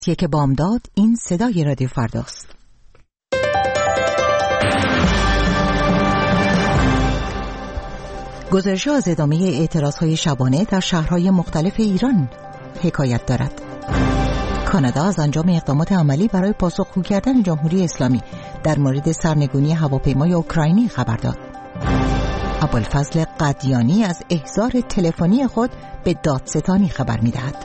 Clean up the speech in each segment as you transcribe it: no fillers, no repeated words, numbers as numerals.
که بامداد این صدای رادیو فرداست. گزارش‌ها از ادامه اعتراض‌های شبانه در شهرهای مختلف ایران حکایت دارد. کانادا از انجام اقدامات عملی برای پاسخگو کردن جمهوری اسلامی در مورد سرنگونی هواپیمای اوکراینی خبر داد. ابوالفضل قدیانی از احضار تلفنی خود به دادستانی خبر می‌دهد.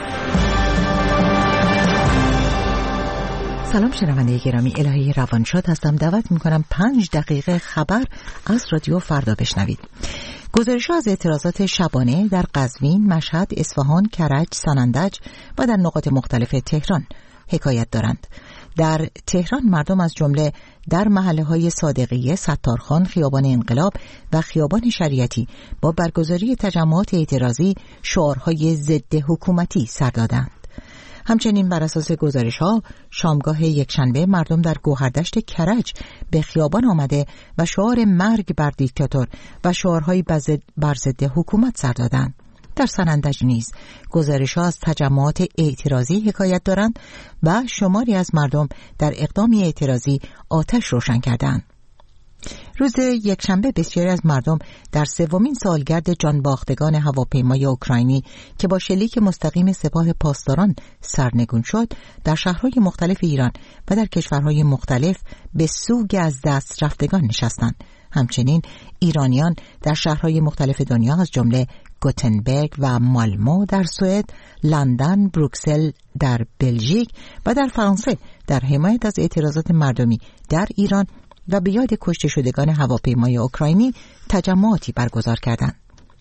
سلام شنونده گرامی، الهی روانشاد هستم. دعوت میکنم 5 دقیقه خبر از رادیو فردا بشنوید. گزارش‌ها از اعتراضات شبانه در قزوین، مشهد، اصفهان، کرج، سنندج و در نقاط مختلف تهران حکایت دارند. در تهران مردم از جمله در محله‌های صادقیه، ستارخان، خیابان انقلاب و خیابان شریعتی با برگزاری تجمعات اعتراضی شعارهای ضد حکومتی سر دادند. همچنین بر اساس گزارش‌ها شامگاه یکشنبه مردم در گوهردشت کرج به خیابان آمده و شعار مرگ بر دیکتاتور و شعارهای بر ضد حکومت سر دادند. در سنندج نیز گزارش‌ها از تجمعات اعتراضی حکایت دارند و شماری از مردم در اقدامی اعتراضی آتش روشن کردند. روز یکشنبه بسیاری از مردم در سومین سالگرد جانباختگان هواپیمای اوکراینی که با شلیک مستقیم سپاه پاسداران سرنگون شد در شهرهای مختلف ایران و در کشورهای مختلف به سوگ از دست رفتگان نشستند. همچنین ایرانیان در شهرهای مختلف دنیا از جمله گوتنبرگ و مالمو در سوئد، لندن، بروکسل در بلژیک و در فرانسه در حمایت از اعتراضات مردمی در ایران و به یاد کشته شدگان هواپیمای اوکراینی تجمعاتی برگزار کردند.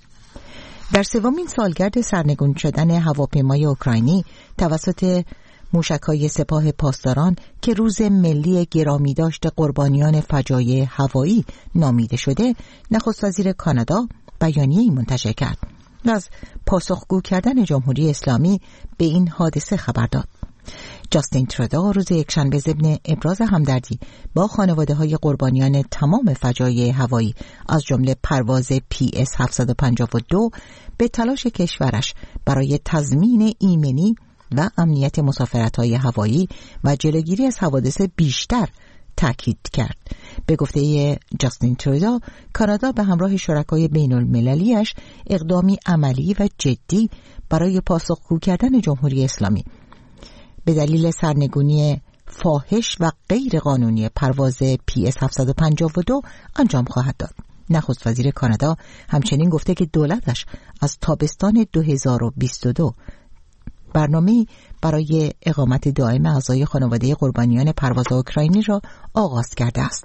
در سومین سالگرد سرنگون شدن هواپیمای اوکراینی توسط موشک‌های سپاه پاسداران که روز ملی گرامی داشت قربانیان فجایع هوایی نامیده شده، نخست وزیر کانادا بیانیه‌ای منتشر کرد و از پاسخگو کردن جمهوری اسلامی به این حادثه خبر داد. جاستین ترودو روز یکشنبه ضمن ابراز همدردی با خانواده‌های قربانیان تمام فجایع هوایی از جمله پرواز PS 752 به تلاش کشورش برای تضمین ایمنی و امنیت مسافرت‌های هوایی و جلوگیری از حوادث بیشتر تاکید کرد. به گفته جاستین ترودو، کانادا به همراه شرکای بین‌المللی‌اش اقدامی عملی و جدی برای پاسخگو کردن جمهوری اسلامی به دلیل سرنگونی فاحش و غیر قانونی پرواز PS 752 انجام خواهد داد. نخست وزیر کانادا همچنین گفته که دولتش از تابستان 2022 برنامه‌ای برای اقامت دائم اعضای خانواده قربانیان پرواز اوکراینی را آغاز کرده است.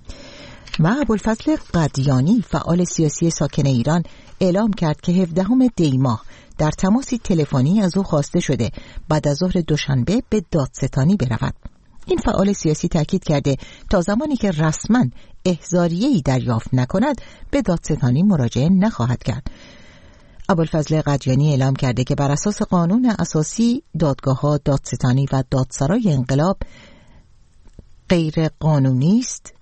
و ابوالفضل قدیانی فعال سیاسی ساکن ایران اعلام کرد که 17 دی ماه در تماسی تلفنی از او خواسته شده بعد از ظهر دوشنبه به دادستانی برود. این فعال سیاسی تاکید کرده تا زمانی که رسما احضاریه‌ای دریافت نکند به دادستانی مراجعه نخواهد کرد. ابوالفضل قدیانی اعلام کرده که بر اساس قانون اساسی دادگاه‌ها، دادستانی و دادسرای انقلاب غیر قانونی است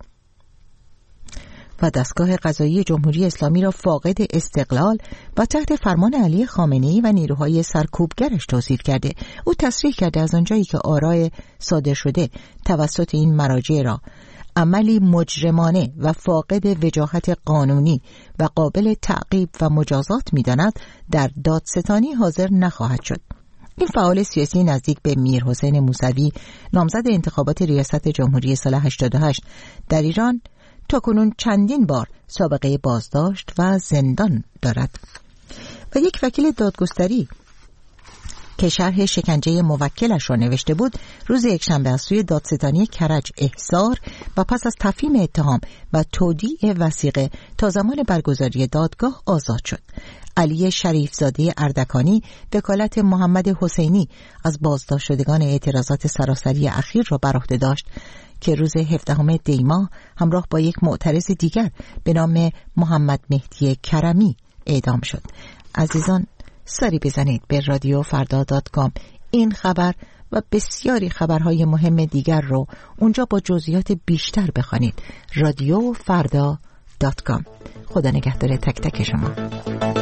و دستگاه قضایی جمهوری اسلامی را فاقد استقلال و تحت فرمان علی خامنه‌ای و نیروهای سرکوبگرش توصیف کرده. او تصریح کرده از آنجایی که آراء صادر شده توسط این مراجع را عملی مجرمانه و فاقد وجاهت قانونی و قابل تعقیب و مجازات می‌داند، در دادستانی حاضر نخواهد شد. این فعال سیاسی نزدیک به میرحسین موسوی نامزد انتخابات ریاست جمهوری سال 88 در ایران تاکنون چندین بار سابقه بازداشت و زندان دارد و یک وکیل دادگستری که شرح شکنجه موکلش را نوشته بود روز یکشنبه از سوی دادستانی کرج احضار و پس از تفهیم اتهام و تودیع وثیقه تا زمان برگزاری دادگاه آزاد شد. علی شریفزاده اردکانی وکالت محمد حسینی از بازداشت شدگان اعتراضات سراسری اخیر را بر عهده داشت که روز 17 دی ماه همراه با یک معترض دیگر به نام محمد مهدی کرمی اعدام شد. عزیزان سری بزنید به رادیوفردا.com. این خبر و بسیاری خبرهای مهم دیگر رو اونجا با جزئیات بیشتر بخوانید. رادیوفردا.com. خدا نگهدار تک تک شما.